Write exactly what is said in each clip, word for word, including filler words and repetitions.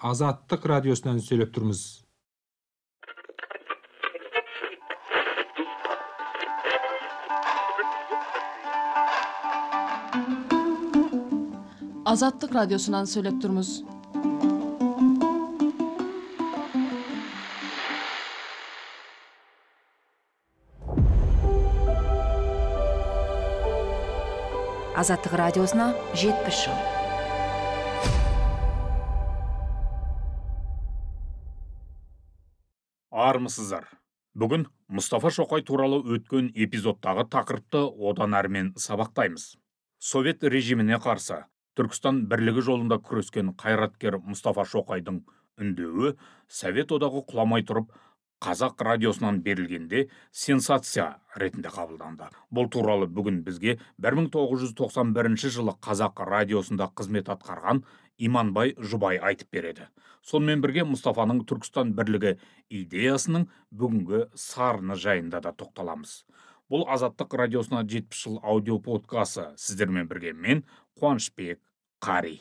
Азаттык радиосунан сүйлөп турмуз. Азаттык радиосунан сүйлөп турмуз. Азаттык радиосуна жетимиш жыл. Армысыздар. Бүгін Мұстафа Шоқай туралы өткен эпизодтағы тақырыпты одан әрмен сабақтаймыз. Совет режиміне қарсы Түркістан бірлігі жолында күрескен қайраткер Мұстафа Шоқайдың үндеуі Совет одағы құламай тұрып Қазақ радиосынан берілгенде сенсация ретінде қабылданды. Бұл туралы бүгін бізге бір мың тоғыз жүз тоқсан бірінші жылы Қазақ радиосында қызмет атқарған Иманбай Жұбай айтып береді. Сонымен бірге Мұстафаның Түркістан бірлігі идеясының бүгінгі сарыны жайында да тоқталамыз. Бұл Азаттық радиосына жетпіс жыл аудио подкасты. Сіздермен бірге мен Қуанышбек Қари.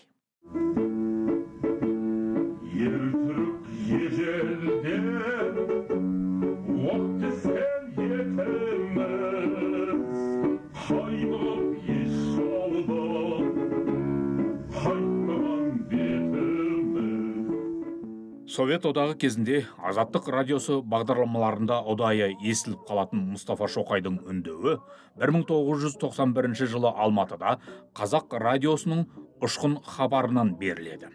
Ертүрік ежелде оқты сен етіміз, қайбылып еш жолды қайтпаған бетіміз. Совет одағы кезінде Азаттық радиосы бағдарламаларында ұдайы естіліп қалатын Мұстафа Шоқайдың үндеуі бір мың тоғыз жүз тоқсан бірінші жылы Алматыда Қазақ радиосының ұшқын хабарынан беріледі.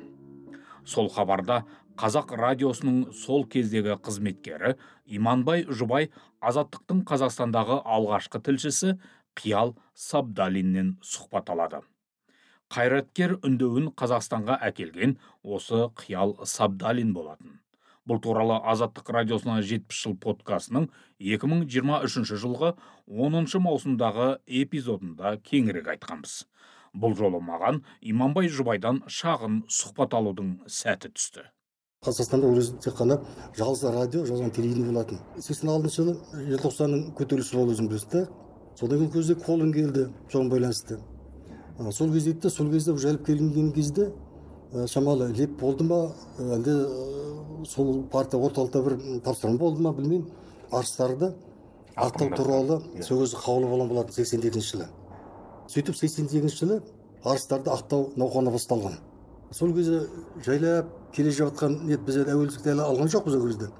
Сол хабарда Қазақ радиосының сол кездегі қызметкері Иманбай Жұбай Азаттықтың Қазақстандағы алғашқы тілшісі Қиял Сабдалиннен сұхбат алады. Қайраткер үндеуін Қазақстанға әкелген осы Қиял Сабдалин болатын. Бұл туралы Азаттық радиосына жетпіс жыл подкастының екі мың жиырма үшінші жылғы оныншы маусымдағы эпизодында кеңірек айтқанбыз. Бұл жолы маған Иманбай Жұбайдан шағын сұхбат алудың сәті түсті. Қазақстанда ол кезде тек қана жалғыз радио, жалғыз телевидение болатын. сексен алтыншы жылы желтоқсанның көтерілісі болды, өзің білесіздер. Содан кейін көзде қолын келді, соған байланысты. Сол кезде, сол кезде жайлып келген кезде шамалы леп болды ма, әлде сол партия орталықта бір тапсырма болды ма, білмеймін. Арыстарды ақтау туралы сол кезде қаулы болған болатын сексен екінші жылы. Сөйтіп сексен сегізінші жылы арыстарды ақтау науқаны басталған. Сол кезде жайлап келе жатқан нет, біз әуелдікті әлі алған жоқпыз ол кезде.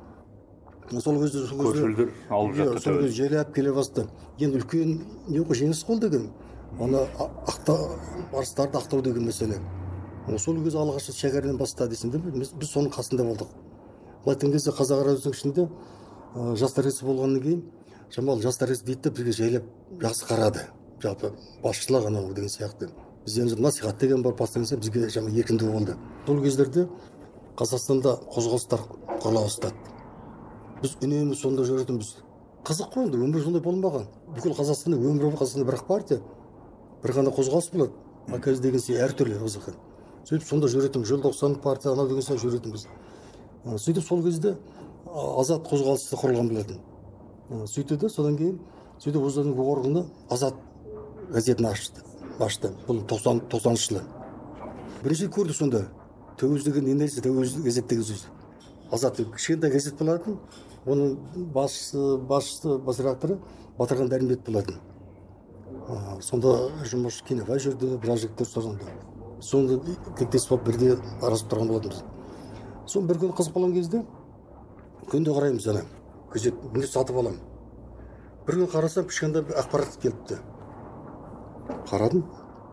Сол кезде көшілдер алып жатты. Сол кезде жайлап келе басты. Енді үлкен не ғой жеңіс қол деген. Оны ақтау арыстарды ақтау деген мәселе. Сол кезде алғашқы шәкәрден бастады десем, біз біз соның қасында болдық. Былайтын кезде қазақ радиосының ішінде жастар есі болғаннан кейін, шамалы жастар есі дейді, бізге жайлап жақсы қарады. Жалпы басшылық анау деген сияқты. Біз енді насихат деген бар, бастаңызда бізге жаңа еркіндік болды. Сол кездерде Қазақстанда қозғалыстар құрыла бастады. Біз үнемі сонда жүретінбіз. Қызық қой, өмір сондай болмаған. Бүкіл Қазақстанда өмір болып Қазақстанда бір партия, бір ғана қозғалыс болады. АКС деген сияқты әртүрлі қызық. Сөйтіп сонда жүретін желтоқсан партия анау деген сияқты жүретінбіз. Сөйтіп сол кезде Азат қозғалысы құрылған болатын. Сөйтеді, содан кейін сөйтіп өзінің органы Азат газетін ашты. Ашты. Бұл тоқсаныншы жылы. Бірінші көрді сонда. Тәуелсіздік не нәрсе, тәуелсіздік газет деген сөз. Азат кішкентай газет болатын. Оның басшысы, басшысы, бас редакторы Батырхан Дәрімбет болатын. Сонда жұмыс Кенебай жүрді, біраз жігіттер сонда. Сонда тектес болып бірде арасып тұрған болатынбыз. Сон бір күн қызық болған кезде күнде қараймыз ана. Газет міне сатып аламын. Bir gün қарасам, кішкентай бір ақпарат келіпті. Қарадым.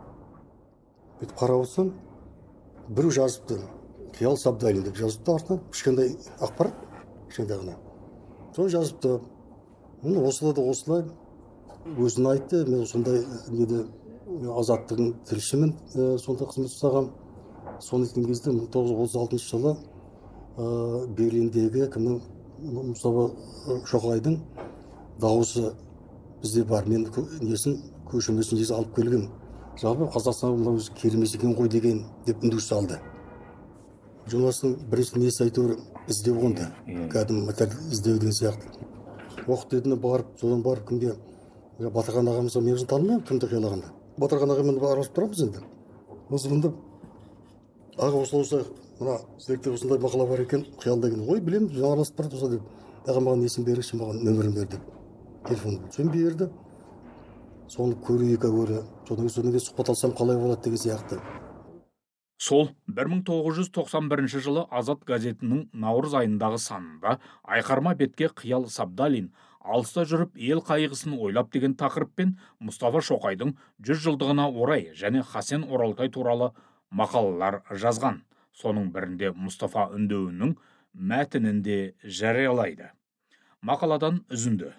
Бүйтіп қарап отырсам, біреу жазыпты. Қиял Сабдалин деп жазыпты артынан. Кішкентай ақпарат, кішкентай ғана. Соны жазыпты. Осылай да осылай өзін айтты. Мен сондай неде Азаттықтың тілшімін, сонда қызмет жасағам. Соны еткен кезде мың тоғыз жүз отыз алтыншы жылы Берлиндегі кімнің Мұстафа Шоқайдың дауысы бізде бар. Мен несін көшірмесін жезі алып келгім. Жалпы Қазақстан бұл өзі керемес екен ғой деген деп үндеу салды. Журналистің бірінші несі айтуы іздеу қонды. Кәдімгі материал іздеу деген сияқты. Уақыт едіне барып, содан барып кімге Батырхан ағамызға мен өзін танымаймын, кімді қиялағанда. Батырхан ағамен араласып тұрамыз енді. Осы бұнда аға осылай мына сіздерде осындай мақала бар екен, қиял деген. Ой, білемін, жаңарасып барады осылай деп. Дағы маған несін беріңізші, маған нөмірін бер деп. Телефон соны берді. Соны көрейік көрі. Содан содан кейін сұхбат алсам қалай болады деген сияқты. Сол бір мың тоғыз жүз тоқсан бірінші жылы Азат газетінің наурыз айындағы санында Айқарма бетке Қиял Сабдалин алыста жүріп ел қайғысын ойлап деген тақырыппен Мұстафа Шоқайдың жүз жылдығына орай және Хасен Оралтай туралы мақалалар жазған. Соның бірінде Мұстафа үндеуінің мәтінінде жариялайды. Мақаладан үзінді.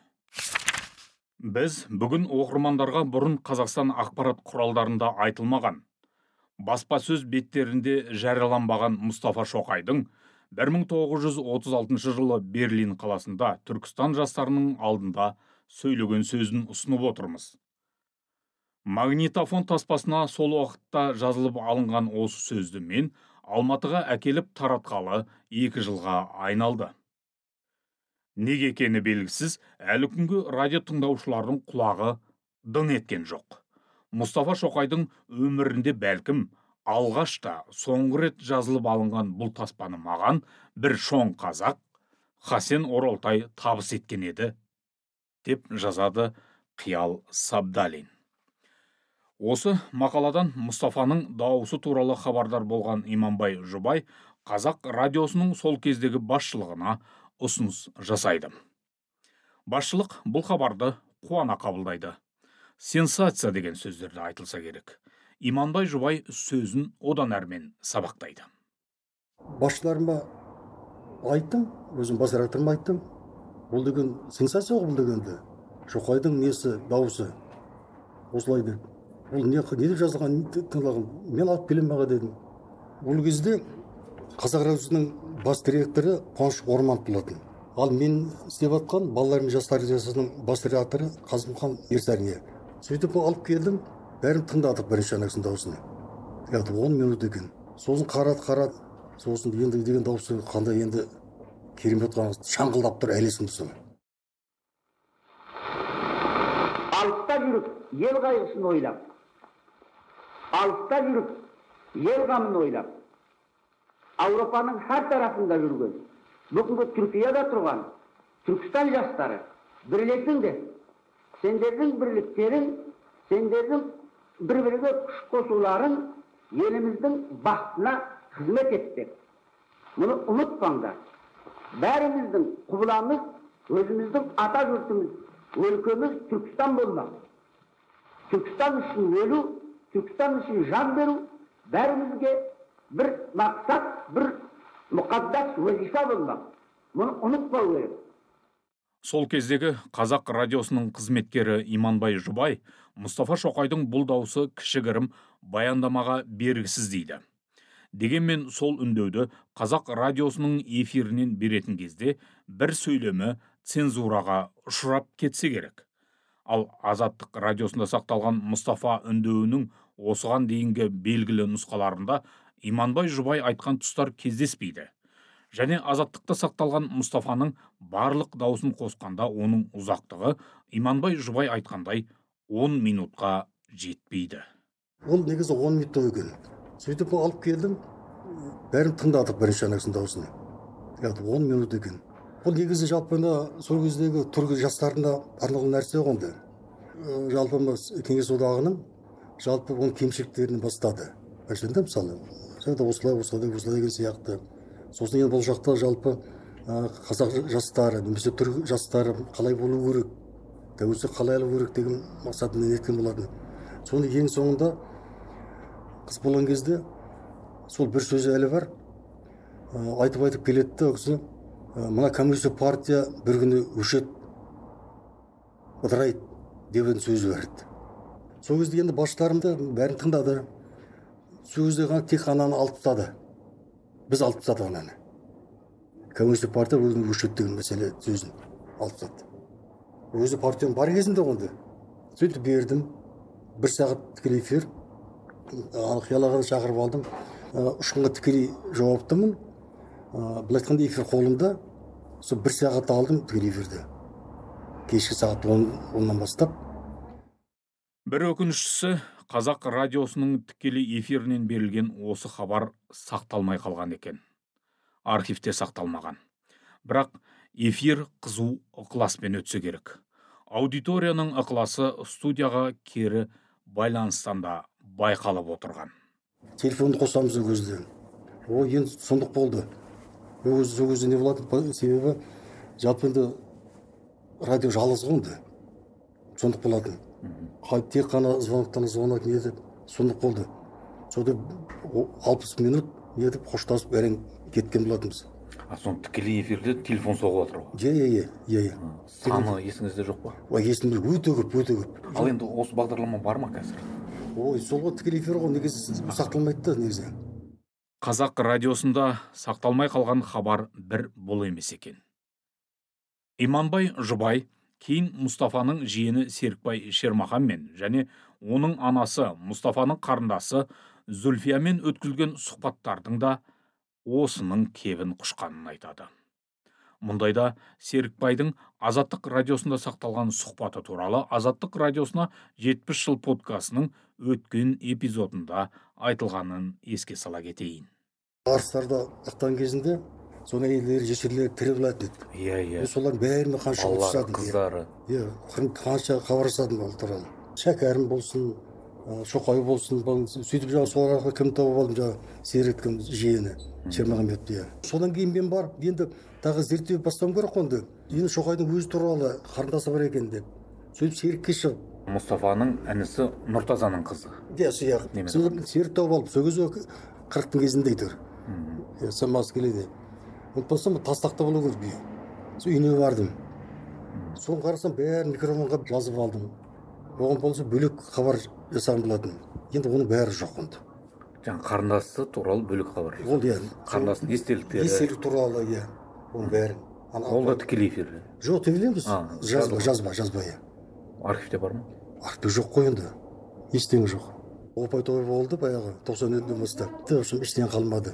Біз бүгін оқырмандарға бұрын Қазақстан ақпарат құралдарында айтылмаған, баспасөз беттерінде жарияланбаған Мұстафа Шоқайдың бір мың тоғыз жүз отыз алтыншы жылы Берлин қаласында Түркістан жастарының алдында сөйлеген сөзін ұсынып отырмыз. Магнитофон таспасына сол уақытта жазылып алынған осы сөзді мен Алматыға әкеліп таратқалы екі жылға айналды. Неге екені белгісіз, әлі күнге радио тыңдаушылардың құлағы дың еткен жоқ. Мұстафа Шоқайдың өмірінде бәлкім алғашта соңғы рет жазылып алынған бұл таспаны маған бір шоң қазақ Хасен Оралтай табыс еткен еді, деп жазады Қиял Сабдалин. Осы мақаладан Мұстафаның дауысы туралы хабардар болған Иманбай Жұбай қазақ радиосының сол кездегі басшылығына ұсыныс жасайды. Басшылық бұл хабарды қуана қабылдайды. Сенсация деген сөздерді айтылса керек. Иманбай Жұбай сөзін одан әрмен сабақтайды. Басшыларыма айттым, өзім бас редакторыма айттым. Бұл деген сенсация ғой, бұл дегенде. Шоқайдың несі, дауысы. Осылай деп. Бұл не, не деп жазылған, тыңдаған. Мен алып келем аға дедім. Бұл кезде Қазақ радиосының бас директоры Қуаныш Орманов болатын. Ал мен істеп жатқан балалар мен жастар радиосының бас редакторы Қазымхан Ерсәріне. Сөйтіп алып келдім, бәрін тыңдадық бірінші анаксының дауысын. Яғни он минут екен. Сосын қарады, қарады. Сосын енді деген дауысы қандай енді керемет қана шаңғылдап тұр, әлі есімде сол. Алыста жүріп, ел қайғысын ойлап. Алыста жүріп, ел қамын ойлап. Ауропаның әр тарапында жүрген, бүгінгі Түркияда тұрған Түркістан жастары бірлесіңдер. Сендердің бірліктерің, сендердің бір-бірге күш қосуларың еліміздің бақытына қызмет етпек. Мұны ұмытпаңдар. Бәріміздің құбыламыз, өзіміздің ата жұртымыз, өлкеміз Түркістан болмақ. Түркістан үшін өлу, Түркістан үшін жан беру бәрімізге бір мақсат, бір мұқаддас вазифа болмақ. Мұны ұмытпау керек. Сол кездегі қазақ радиосының қызметкері Иманбай Жұбай Мұстафа Шоқайдың бұл дауысы кішігірім баяндамаға бергісіз дейді. Дегенмен сол үндеуді қазақ радиосының эфирінен беретін кезде бір сөйлемі цензураға ұшырап кетсе керек. Ал Азаттық радиосында сақталған Мұстафа үндеуінің осыған дейінгі белгілі нұсқаларында Иманбай Жұбай айтқан тұстар кездеспейді. Және Азаттықта сақталған Мұстафаның барлық дауысын қосқанда оның ұзақтығы Иманбай Жұбай айтқандай он минутқа жетпейді. Ол негізі он минут екен. Сөйтіп алып келдім, бәрін тыңдадық бірінші анаксының дауысын. Яғни он минут екен. Бұл негізі жалпы сол кездегі түркі жастарына арналған нәрсе ғой. Жалпы Кеңес одағының жалпы оның кемшіліктерін бастады. Мәселен, мысалы, жаңа осылай, осылай, осылай деген сияқты. Сосын енді бұл жақта жалпы қазақ жастары, немесе түрік жастары қалай болу керек, тәуелсіздік қалай алу керек деген мақсатын неткен болатын. Соны ең соңында қыз болған кезде сол бір сөзі әлі бар. Айтып-айтып келетті, осы мына коммунистік партия бір күні өшет ыдырайды деген сөзі берді. Сол кезде енді басшыларымды бәрін тыңдады. Сөзді тек ананы алып тастады. Біз алып тастадық ананы. Коммунистік партия өзінің өшет деген мәселе сөзін алып тастады. Өзі партияның бар кезінде ғонды. Сөйтіп бердім. Бір сағат тікелей эфир. Қиял ағаны шақырып алдым. Үш күнге тікелей жауаптымын. Бұл айтқанда эфир қолымда. Сол бір сағат алдым тікелей эфирді. Кешкі сағат оннан бастап. Бір өкініштісі, қазақ радиосының тікелей эфирінен берілген осы хабар сақталмай қалған екен. Архивте сақталмаған. Бірақ эфир қызу ықыласпен өтсе керек. Аудиторияның ықыласы студияға кері байланыстан да байқалып отырған. Телефонды қосамыз ол кезде. О, енді сондық болды. Ол кезде не болады? Себебі жалпы енді радио жалғыз қонды. Сондық болады. Тек қана звоноктан звонок не деп сондық болды. Сода алпыс минут не деп қоштасып әрең кеткен болатынбыз. А сон тікелей эфирде телефон соғып жатыр ғой. Е, е, е, е. Саны есіңізде жоқ па? Ой, есімде өте көп, өте көп. Ал енді осы бағдарлама бар ма қазір? Ой, сол ғой тікелей эфир ғой, негізі сақталмайды да негізі. Қазақ радиосында сақталмай қалған хабар бір бұл емес екен. Иманбай Жұбай кейін Мұстафаның жиені Серікбай Шермаханмен және оның анасы Мұстафаның қарындасы Зүлфиямен өткізілген сұхбаттардың да осының кебін құшқанын айтады. Мұндайда Серікбайдың Азаттық радиосында сақталған сұхбаты туралы Азаттық радиосына жетпіс жыл подкастының өткен эпизодында айтылғанын еске сала кетейін. Арыстарда ықтан кезінде соның әйелдері, жесірлері тірі болатын еді. Иә, иә. Солардың бәріне қанша Балалары, қыздары. Иә, қанша хабарласатын ол туралы. Шәкәрім болсын, Шоқай болсын, сөйтіп жаңағы сол арқылы кім тауып алдым, жаңағы Серіктің жиені Шермағанбетті. Иә. Содан кейін мен барып, енді тағы зерттеу бастауым керек қонды. Енді Шоқайдың өзі туралы қарындасы бар екен деп. Сөйтіп Серікке шығып. Мұстафаның інісі Нұртазаның қызы. Иә, сияқты. Серік тауып алып, сол кезде қырықтың кезінде тұр. Иә, самасы келеді. Ұмытпасам, Тастақта болу керек. Сол үйіне бардым. Соны қарасам, бәрін микрофонға жазып алдым. Оған болса бөлек хабар жасаған болатын. Енді оның бәрі жоқ онда. Жаңа қарындасы туралы бөлек хабар. Ол иә. Қарындасының естеліктері. Естелік туралы иә. Оның бәрін. Ол да тікелей эфирде. Жоқ, тікелей емес. Жазба, жазба, жазба иә. Архивте бар ма? Архивте жоқ қой енді. Ештеңе жоқ. Опай той болды баяғы тоқсан жетіден бастап. В общем, ештеңе қалмады.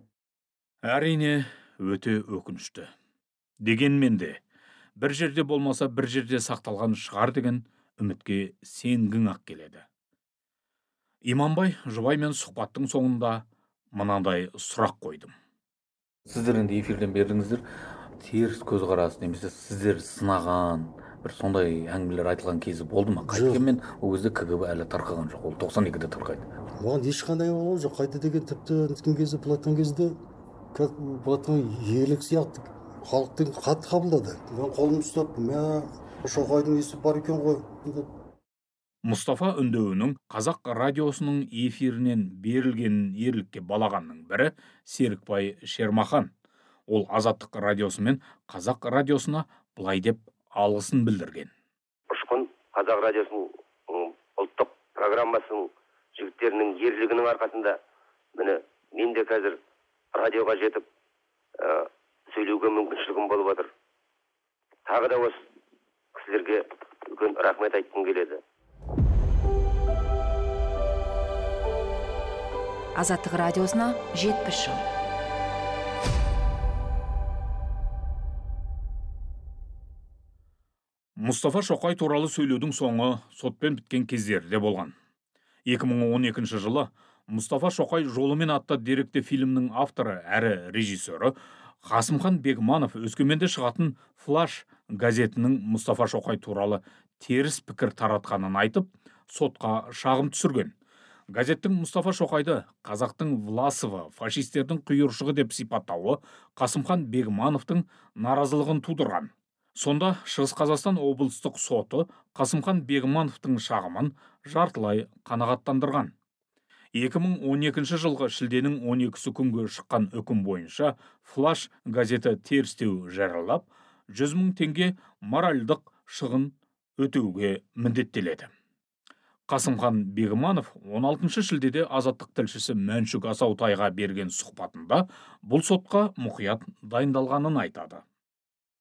Әрине, өте өкінішті. Дегенмен де бір жерде болмаса бір жерде сақталған шығар деген үмітке сенгің ақ келеді. Иманбай Жұбаймен сұхбаттың соңында мынандай сұрақ қойдым. Сіздер енді эфирден бердіңіздер, теріс көзқарас немесе сіздер сынаған бір сондай әңгімелер айтылған кезі болды ма? Қайтқанмен ол кезде КГБ әлі тарқаған жоқ, ол тоқсан екіде тарқайды. Оған ешқандай болған жоқ. Қайта деген тіпті неткен кезде, былайтқан кезде как былайтқан ерлік сияқты халықтың қатты қабылдады. Мен қолымды ұстап, мә Шоқайдың есі бар екен ғой. Мұстафа үндеуінің Қазақ радиосының эфирінен берілген ерлікке балағанның бірі Серікбай Шермахан. Ол Азаттық радиосы мен Қазақ радиосына былай деп алғысын білдірген. Ұшқын Қазақ радиосының ұлттық программасының жігіттерінің ерлігінің арқасында міне мен де қазір радиоға жетіп сөйлеуге мүмкіншілігім болып отыр. Тағы да осы кісілерге үлкен рахмет айтқым келеді. Азаттық радиосына жетпіс жыл. Мұстафа Шоқай туралы сөйлеудің соңы сотпен біткен кездерде болған. екі мың он екінші жылы Мұстафа Шоқай жолымен атты деректі фильмнің авторы әрі режиссері Қасымхан Бегманов Өскеменде шығатын Флаш газетінің Мұстафа Шоқай туралы теріс пікір таратқанын айтып, сотқа шағым түсірген. Газеттің Мұстафа Шоқайды қазақтың Власовы, фашистердің құйыршығы деп сипаттауы Қасымхан Бегмановтың наразылығын тудырған. Сонда Шығыс Қазақстан облыстық соты Қасымхан Бегмановтың шағымын жартылай қанағаттандырған. екі мың он екінші жылғы шілденің он екісі күнгі шыққан үкім бойынша Флаш газеті терістеу жариялап, жүз мың теңге моральдық шығын өтеуге міндеттеледі. Қасымхан Бегманов он алтыншы шілдеде Азаттық тілшісі Мәншүк Асаутайға берген сұхбатында бұл сотқа мұқият дайындалғанын айтады.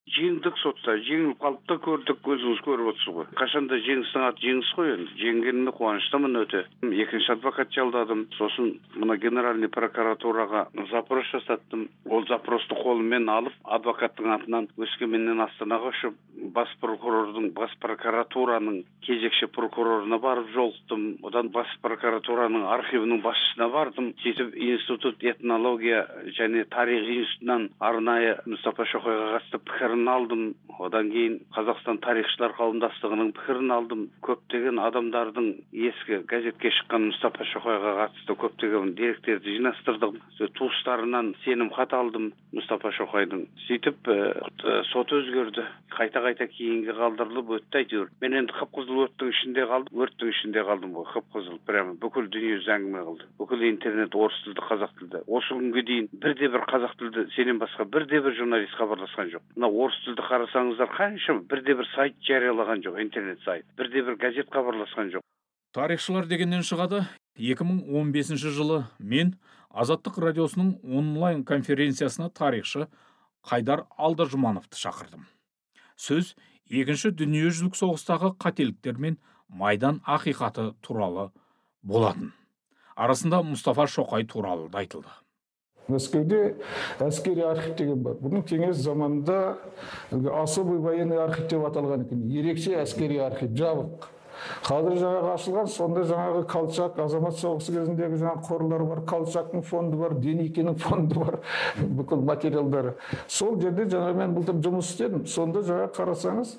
жеңдік сотта, жеңіліп қалып та көрдік, өзіңіз көріп отырсыз ғой. Қашанда жеңістің аты жеңіс қой енді. Жеңгеніне қуаныштымын өте. Екінші адвокат жалдадым. Сосын мына генеральный прокуратураға запрос жасаттым. Ол запросты қолыммен алып, адвокаттың атынан Өскеменнен Астанаға ұшып, бас прокурордың, бас прокуратураның кезекші прокурорына барып жолықтым. Одан бас прокуратураның архивінің басшысына бардым. Сөйтіп институт этнология және тарих институтынан арнайы Мұстафа Шоқайға қатысты пікірін алдым. Одан кейін Қазақстан тарихшылар қауымдастығының пікірін алдым. Көптеген адамдардың ескі газетке шыққан Мұстафа Шоқайға қатысты көптеген деректерді жинастырдым. Туыстарынан сенім хат алдым Мұстафа Шоқайдың. Сөйтіп сот өзгерді. Қайта-қайта кейінге қалдырылып өтті әйтеуір. Мен енді қып-қызыл өрттің ішінде қалдым. Өрттің ішінде қалдым ғой, қып-қызыл. Прямо бүкіл дүние әңгіме қылды. Бүкіл интернет орыс тілді, қазақ тілді. Осы күнге дейін бірде бір қазақ тілді сенен басқа бірде бір журналист хабарласқан жоқ. Мына орыс тілді қарасаңыздар, қанша бірде бір сайт жариялаған жоқ, интернет сайт. Бірде бір газет хабарласқан жоқ. Тарихшылар дегеннен шығады. екі мың он бесінші жылы мен Азаттық радиосының онлайн конференциясына тарихшы Қайдар Алдажұмановты шақырдым. Сөз екінші дүниежүзілік соғыстағы қателіктер мен майдан ақиқаты туралы болатын. Арасында Мұстафа Шоқай туралы да айтылды. Мәскеуде әскери архив деген бар. Бұның кеңес заманында особый военный архив деп аталған екен. Ерекше әскери архив, жабық. Қазір жаңағы ашылған, сонда жаңағы Колчак, азамат соғысы кезіндегі жаңағы қорлар бар, Колчактың фонды бар, Деникинің фонды бар, бүкіл материалдары. Сол жерде жаңағы мен былтыр жұмыс істедім. Сонда жаңағы қарасаңыз,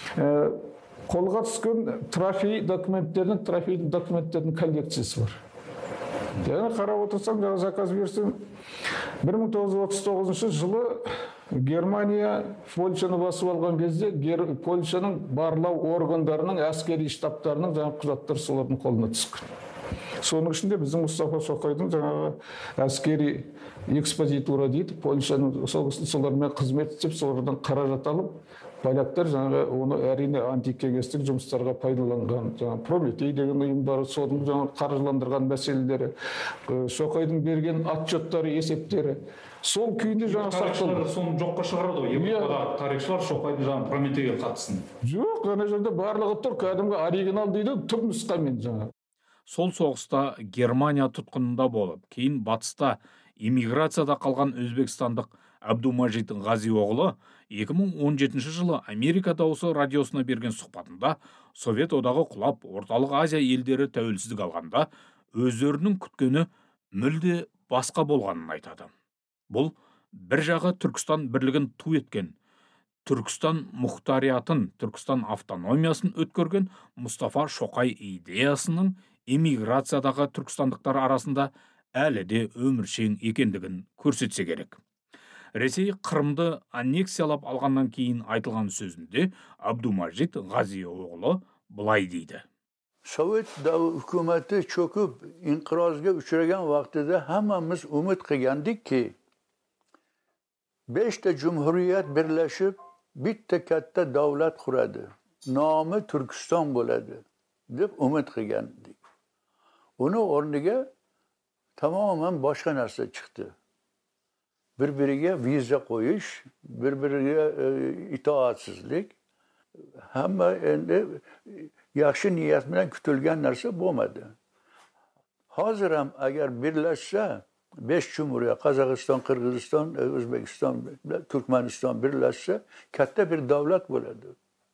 қолға түскен трофей документтердің, трофей документтердің коллекциясы бар. Яғни қарап отырсаң, жаңа заказ берсең, бір мың тоғыз жүз отыз тоғызыншы жылы Германия Польшаны басып алған кезде Польшаның барлау органдарының, әскери штабтарының жаңа құжаттар солардың қолына түскен. Соның ішінде біздің Мұстафа Шоқайдың жаңағы әскери экспозитура дейді, Польшаның солармен қызмет істеп, солардан қаражат алып, поляктар жаңағы оны әрине антикеңестік жұмыстарға пайдаланған. Жаңағы Прометей деген ұйымдары, соның жаңағы қаржыландырған мәселелері, Шоқайдың берген отчеттары, есептері. Сол күйінде жаңа сақталды. Соны жоққа шығарады ғой. Европадағы тарихшылар Шоқайдың жаңа Прометейге қатысын. Жоқ, ана жерде барлығы тұр, кәдімгі оригинал дейді, түп нұсқамен жаңа. Сол соғыста Германия тұтқынында болып, кейін батыста иммиграцияда қалған өзбекстандық Абдумажит Ғазиоғлы екі мың он жетінші жылы Америка дауысы радиосына берген сұхбатында Совет одағы құлап, Орталық Азия елдері тәуелсіздік алғанда өздерінің күткені мүлде басқа болғанын айтады. Бұл бір жағы Түркістан бірлігін ту еткен, Түркістан мұхтариятын, Түркістан автономиясын өткерген Мұстафа Шоқай идеясының эмиграциядағы түркістандықтар арасында әлі де өміршең екендігін көрсетсе керек. Ресей Қырымды аннексиялап алғаннан кейін айтылған сөзінде Абдумажит Ғазиоғлы былай дейді. Sovet hukumati cho'kib inqirozga uchragan vaqtida hammamiz umid qilgandikki, beshta jumhuriyat birlashib bitta katta davlat quradi. Nomi Turkiston bo'ladi deb umid qilgandik. Uni o'rniga tamoman boshqa narsa chiqdi. Bir-biriga viza qo'yish, bir-biriga itoatsizlik, hamma endi yaxshi niyat bilan kutilgan narsa bo'lmadi. Hozir ham agar birlashsa, besh jumhuriyat, Qozog'iston, Qirg'iziston, O'zbekiston, Turkmaniston birlashsa, katta bir davlat bo'ladi.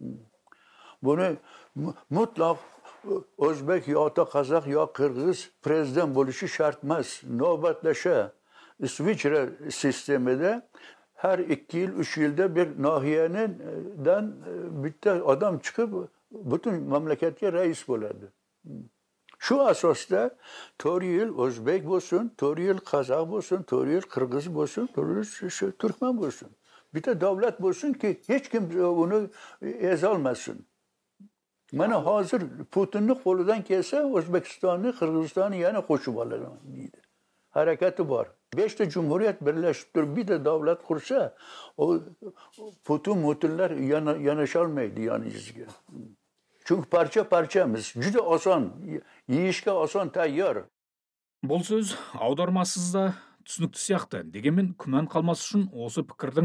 Buni mutlaq o'zbek yoki qozoq yoki qirg'iz prezident bo'lishi shart emas. Navbatlasha İsviçre sistemida her ikki yıl, üç yılda bir nahiye'den bitta adam çıkıp bütün memleketke reis bo'ladi. Şu asosda to'rt yil O'zbek bo'lsin, to'rt yil qozoq bo'lsin, to'rt yil qirg'iz bo'lsin, to'rt yil turkman bo'lsin. Bitta davlat bo'lsin ki hech kim uni ezolmasin. Mana hozir Putinning qo'lidan kelsa O'zbekistonni, Qirg'izistonni yana qo'shib olaman deydi. Hareketi var. Beşte cumhuriyet birleşip turib bitta davlat qursa, o Putin mutinlar yana yanaşolmaydi yaningizga. Çünkü parça parçamiz, juda oson, yeyishga oson tayyor. Бұл сөз аудармасыз да түсінікті сияқты. Дегенмен күмән қалмас үшін осы пікірдің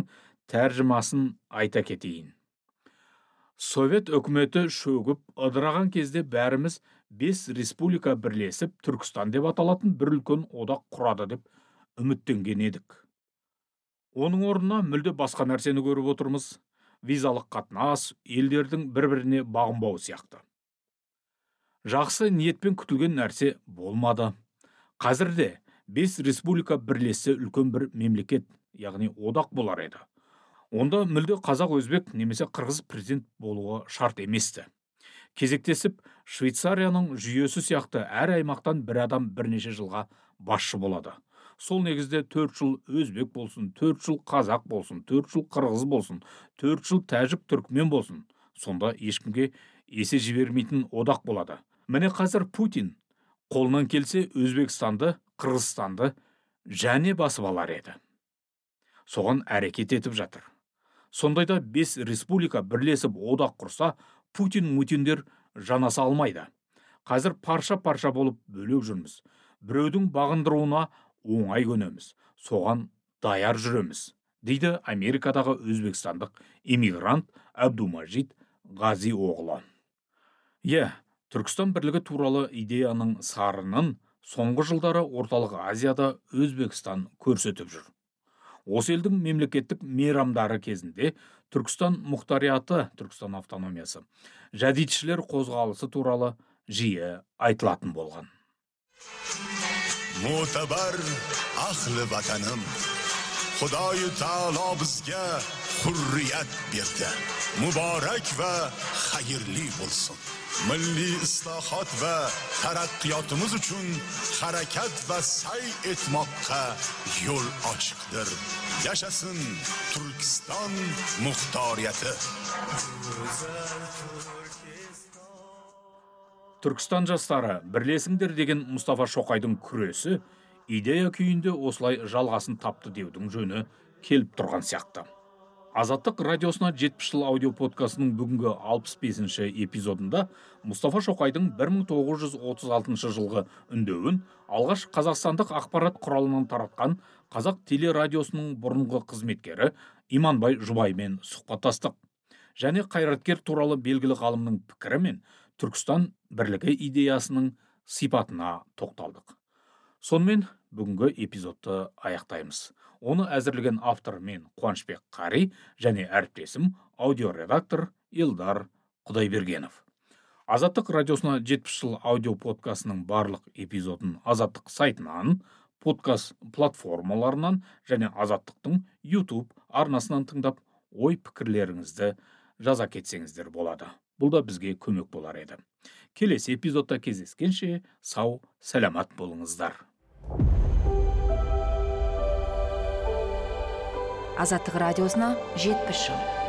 тәржімасын айта кетейін. Совет өкіметі шөгіп, ыдыраған кезде бәріміз бес республика бірлесіп Түркістан деп аталатын бір үлкен одақ құрады деп үміттенген едік. Оның орнына мүлде басқа нәрсені көріп отырмыз. Визалық қатынас, елдердің бір-біріне бағынбауы сияқты. Жақсы ниетпен күтілген нәрсе болмады. Қазірде бес республика бірлесе үлкен бір мемлекет, яғни одақ болар еді. Онда мүлде қазақ, өзбек немесе қырғыз президент болуы шарт еместі. Кезектесіп, Швейцарияның жүйесі сияқты әр аймақтан бір адам бірнеше жылға басшы болады. Сол негізде төрт жыл өзбек болсын, төрт жыл қазақ болсын, төрт жыл қырғыз болсын, төрт жыл тәжік түркмен болсын. Сонда ешкімге есе жібермейтін одақ болады. Міне қазір Путин қолынан келсе Өзбекстанды, Қырғызстанды және басып алар еді. Соған әрекет етіп жатыр. Сондайда бес республика бірлесіп одақ құрса, Путин-мутиндер жанаса алмайды. Қазір парша-парша болып бөлек жүрміз. Біреудің бағындыруына оңай көнеміз. Соған даяр жүреміз, дейді Америкадағы өзбекстандық эмигрант Абдумажид Ғази оғлы. Е, Түркістан бірлігі туралы идеяның сарынын соңғы жылдары орталық Азияда Өзбекстан көрсетіп жүр. Осы елдің мемлекеттік мейрамдары кезінде Түркістан мұхтарияты, Түркістан автономиясы, жәдитшілер қозғалысы туралы жиі айтылатын болған. Mo'tabar ahli vatanım, Xudoy taolo bizga hurriyat berdi. Muborak va xayrli bo'lsin. Milliy islohot va taraqqiyotimiz uchun harakat va sa'y etmoqqa yo'l ochiqdir. Yashasın Turkiston muxtoriyati. Түркістан жастары бірлесіңдер деген Мұстафа Шоқайдың күресі идея күйінде осылай жалғасын тапты деудің жөні келіп тұрған сияқты. Азаттық радиосына жетпіс жыл аудио подкастының бүгінгі алпыс бесінші эпизодында Мұстафа Шоқайдың бір мың тоғыз жүз отыз алтыншы жылғы үндеуін алғаш қазақстандық ақпарат құралынан таратқан қазақ телерадиосының бұрынғы қызметкері Иманбай Жұбаймен сұхбаттастық. Және қайраткер туралы белгілі ғалымның пікірі мен Түркістан бірлігі идеясының сипатына тоқталдық. Сонымен бүгінгі эпизодты аяқтаймыз. Оны әзірлеген автор мен Қуанышбек Қари және әріптесім аудиоредактор Елдар Құдайбергенов. Азаттық радиосына жетпіс жыл аудио подкастының барлық эпизодын Азаттық сайтынан, подкаст платформаларынан және Азаттықтың YouTube арнасынан тыңдап, ой пікірлеріңізді жаза кетсеңіздер болады. Бұл да бізге көмек болар еді. Келесі эпизодта кездескенше сау, сәлемат болыңыздар. Азаттық радиосына жетпіс жыл.